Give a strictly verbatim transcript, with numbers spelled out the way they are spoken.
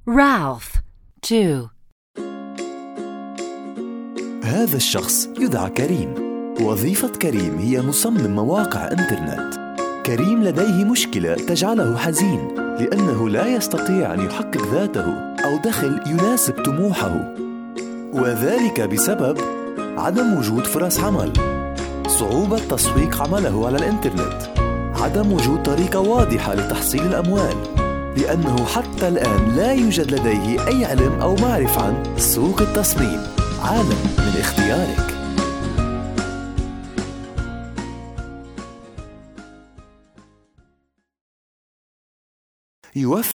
Ralph. two. هذا الشخص يدعى كريم. وظيفة كريم هي مصمم مواقع إنترنت. كريم لديه مشكلة تجعله حزين لأنه لا يستطيع أن يحقق ذاته أو دخل يناسب طموحه، وذلك بسبب عدم وجود فرص عمل، صعوبة تسويق عمله على الإنترنت، عدم وجود طريقة واضحة لتحصيل الأموال، لأنه حتى الآن لا يوجد لديه أي علم أو معرفة عن سوق التصميم. عالم من اختيارك. يوفر